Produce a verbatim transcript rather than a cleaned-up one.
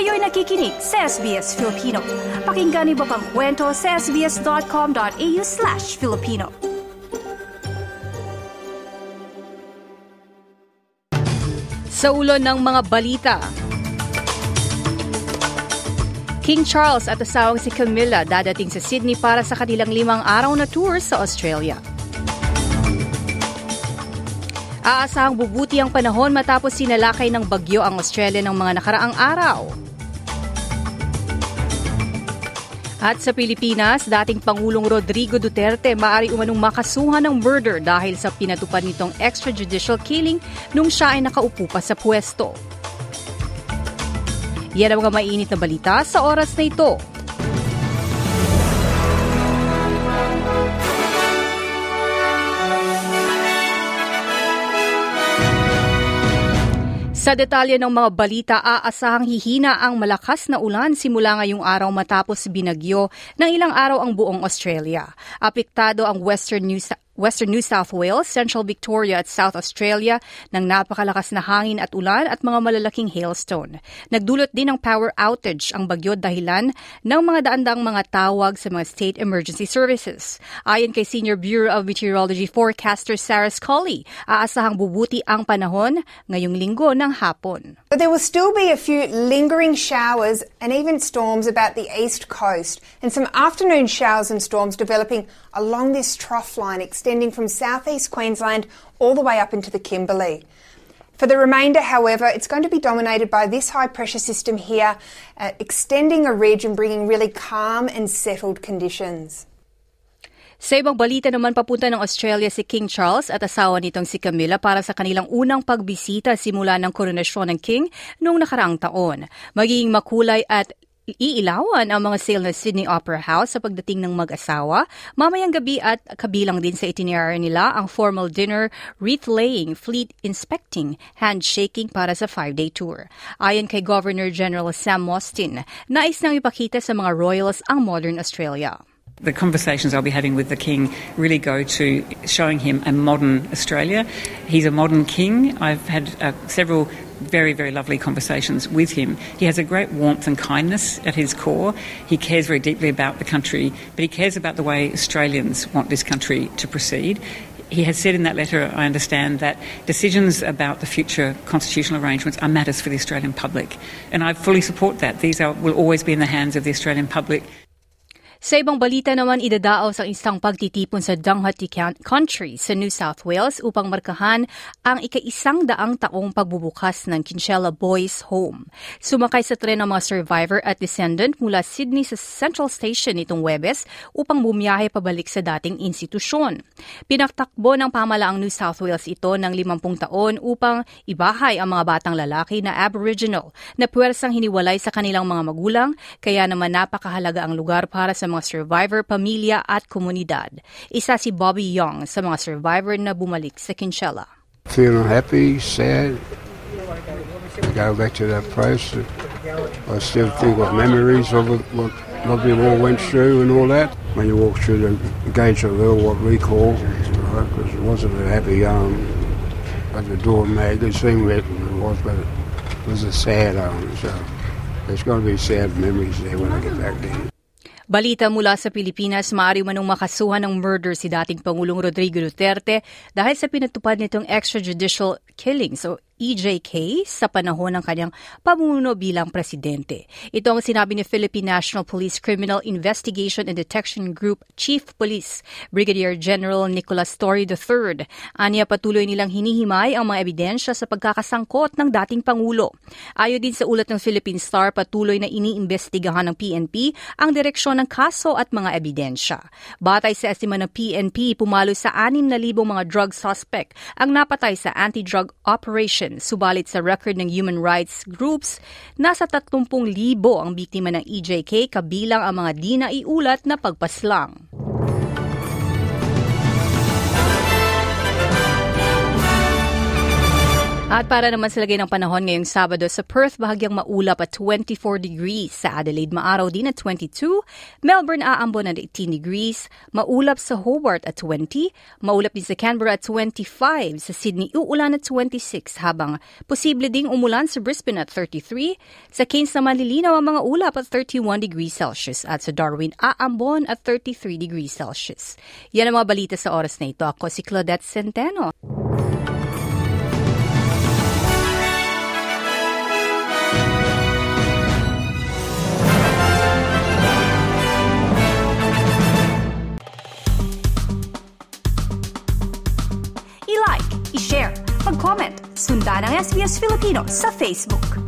Kayo'y nakikinig sa S B S Filipino. Pakinggan niyo pa ang kwento sa sbs.com.au slash Filipino. Sa ulo ng mga balita, King Charles at asawang si Camilla dadating sa Sydney para sa kanilang limang araw na tour sa Australia. Aasahang bubuti ang panahon matapos sinalakay ng bagyo ang Australia ng mga nakaraang araw. At sa Pilipinas, dating Pangulong Rodrigo Duterte maaari umanong makasuhan ng murder dahil sa pinatupad nitong extrajudicial killing nung siya ay nakaupo pa sa pwesto. Yan ang mga mainit na balita sa oras na ito. Sa detalye ng mga balita, aasahang hihina ang malakas na ulan simula ngayong araw matapos binagyo ng ilang araw ang buong Australia. Apektado ang Western New South Western New South Wales, Central Victoria at South Australia ng napakalakas na hangin at ulan at mga malalaking hailstone. Nagdulot din ng power outage ang bagyo dahilan ng mga daandang mga tawag sa mga state emergency services. Ayon kay Senior Bureau of Meteorology forecaster Sarah Scully, aasahang bubuti ang panahon ngayong linggo ng hapon. But there will still be a few lingering showers and even storms about the east coast, and some afternoon showers and storms developing along this trough line extending from southeast Queensland all the way up into the Kimberley. For the remainder, however, it's going to be dominated by this high-pressure system here, uh, extending a ridge and bringing really calm and settled conditions. Sa ibang balita naman, papunta ng Australia si King Charles at asawa nitong si Camilla para sa kanilang unang pagbisita simula ng koronasyon ng King noong nakaraang taon. Magiging makulay at iilawan ang mga sale ng Sydney Opera House sa pagdating ng mag-asawa. Mamayang gabi at kabilang din sa itinerary nila ang formal dinner, wreath-laying, fleet inspecting, handshaking para sa five-day tour. Ayon kay Governor General Sam Mostyn, nais nang ipakita sa mga royals ang modern Australia. The conversations I'll be having with the King really go to showing him a modern Australia. He's a modern king. I've had uh, several very, very lovely conversations with him. He has a great warmth and kindness at his core. He cares very deeply about the country, but he cares about the way Australians want this country to proceed. He has said in that letter, I understand, that decisions about the future constitutional arrangements are matters for the Australian public. And I fully support that. These are, will always be in the hands of the Australian public. Sa ibang balita naman, idadaos ang isang pagtitipon sa Dunghati Country sa New South Wales upang markahan ang ika-isang daang taong pagbubukas ng Kinchela Boys Home. Sumakay sa tren ang mga survivor at descendant mula Sydney sa Central Station nitong Huwebes upang bumiyahe pabalik sa dating institusyon. Pinaktakbo ng pamalaang New South Wales ito ng limampung taon upang ibahay ang mga batang lalaki na Aboriginal na puwersang hiniwalay sa kanilang mga magulang, kaya naman napakahalaga ang lugar para sa mga survivor, pamilya at komunidad. Isa si Bobby Young sa mga survivor na bumalik sa Kinchela. Feeling happy, sad. Go back to that place. I still think of memories of it, what, what we all went through and all that. When you walk through the gates of hell, what we call, right, because it wasn't a happy home. But the door made it seem wet, it was, but it was a sad home. So there's going to be sad memories there when I get back there. Balita mula sa Pilipinas, maaari manong makasuhan ng murder si dating Pangulong Rodrigo Duterte dahil sa pinatupad nitong extrajudicial killings o E J K sa panahon ng kanyang pamumuno bilang presidente. Ito ang sinabi ni Philippine National Police Criminal Investigation and Detection Group Chief Police Brigadier General Nicolas Torre the third. Aniya, patuloy nilang hinihimay ang mga ebidensya sa pagkakasangkot ng dating Pangulo. Ayon din sa ulat ng Philippine Star, patuloy na iniimbestigahan ng P N P ang direksyon ng kaso at mga ebidensya. Batay sa estima ng P N P, pumalo sa anim na libong mga drug suspect ang napatay sa anti-drug operation. Subalit sa record ng human rights groups, nasa tatlumpung libo ang biktima ng E J K, kabilang ang mga di naiulat na pagpaslang. At para naman sa lagay ng panahon ngayong Sabado, sa Perth bahagyang maulap at twenty-four degrees. Sa Adelaide maaraw din at twenty-two. Melbourne aambon at eighteen degrees. Maulap sa Hobart at twenty. Maulap din sa Canberra at twenty-five. Sa Sydney uulan at twenty-six. Habang posible ding umulan sa Brisbane at thirty-three. Sa Cairns naman lilinaw ang mga ulap at thirty-one degrees Celsius. At sa Darwin aambon at thirty-three degrees Celsius. Yan ang mga balita sa oras na ito. Ako si Claudette Centeno. I-like, i-share, mag-comment, sundan ang S B S Filipino sa Facebook.